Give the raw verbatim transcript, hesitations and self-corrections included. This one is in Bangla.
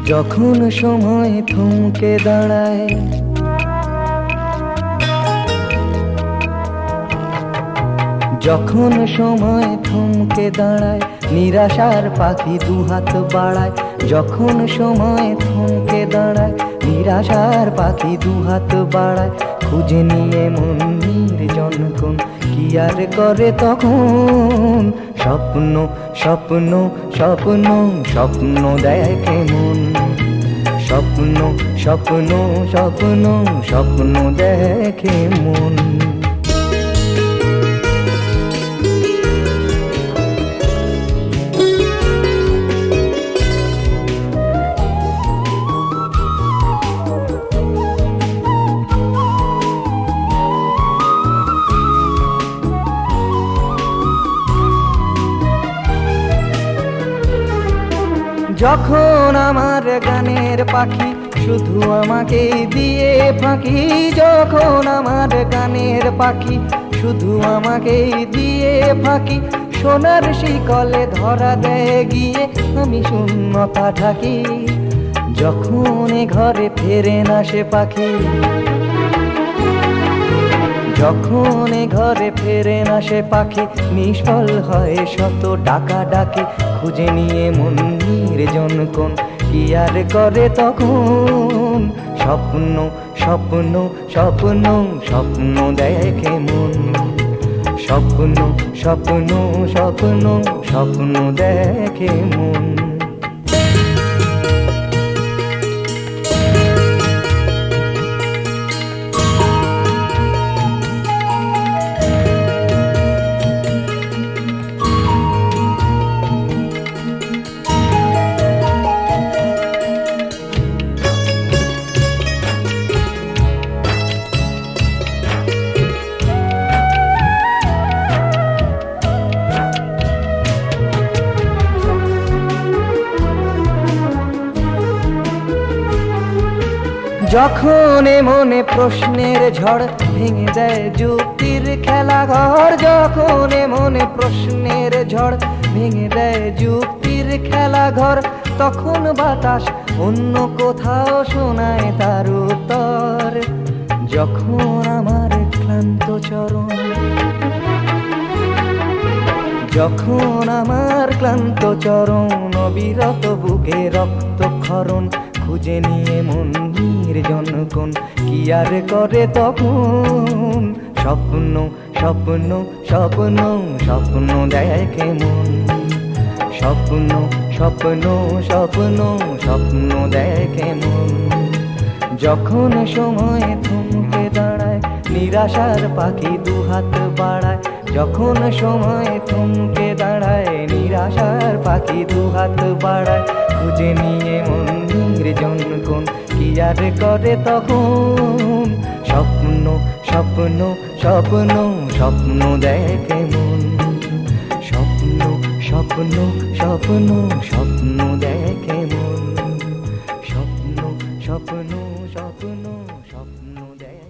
যখন সময় থমকে দাঁড়ায়, যখন সময় থমকে দাঁড়ায়, নিরাশার পাখি দুহাত বাড়ায়। যখন সময় থমকে দাঁড়ায়, নিরাশার পাখি দুহাত বাড়ায়। খুঁজে নিয়ে মন নির্জনক্ষণ, কি আর করে তখন? স্বপ্ন স্বপ্ন স্বপ্ন স্বপ্ন দেখে মন। স্বপ্ন স্বপ্ন স্বপ্ন স্বপ্ন দেখে মন। যখন আমার গানের পাখি শুধু আমাকে দিয়ে ফাঁকি, যখন আমার গানের পাখি শুধু আমাকে দিয়ে ফাঁকি, সোনার শিকলে ধরা দেয় গিয়ে আমি শূন্যতা ঢাকি। যখন ঘরে ফেরে না সে পাখি, যখন ঘরে ফেরে না সে পাখি, নিষ্ফল হয় শত ডাকা ডাকি। খুঁজে নিয়ে মন নির্জনক্ষণ, কি আর করে তখন? স্বপ্ন স্বপ্ন স্বপ্ন স্বপ্ন দেখে মন। স্বপ্ন স্বপ্ন স্বপ্ন স্বপ্ন দেখে মন। যখন মনে প্রশ্নের ঝড় ভেঙে দেয় যুক্তির খেলা ঘর, যখন মনে প্রশ্নের ঝড় ভেঙে দেয় যুক্তির খেলা ঘর, তখন বাতাস অন্য কোথাও শোনায় তার উত্তর। যখন আমার ক্লান্ত চরণ, যখন আমার ক্লান্ত চরণ, অবিরত বুকে রক্তক্ষরণ। খুঁজে নিয়ে মন নির্জনক্ষণ, কি আর করে তখন? স্বপ্ন স্বপ্ন স্বপ্ন স্বপ্ন দেখে মন। স্বপ্ন স্বপ্ন স্বপ্ন স্বপ্ন দেখে মন। যখন সময় থমকে দাঁড়ায়, নিরাশার পাখি দুহাত বাড়ায়। যখন সময় থমকে দাঁড়ায়, নিরাশার পাখি দুহাত বাড়ায়। খুঁজে নিয়ে মন নির্জনক্ষণ, কি আর করে তখন? স্বপ্ন স্বপ্ন স্বপ্ন স্বপ্ন দেখে মন। স্বপ্ন স্বপ্ন স্বপ্ন স্বপ্ন দেখে মন। স্বপ্ন স্বপ্ন স্বপ্ন স্বপ্ন দেখে।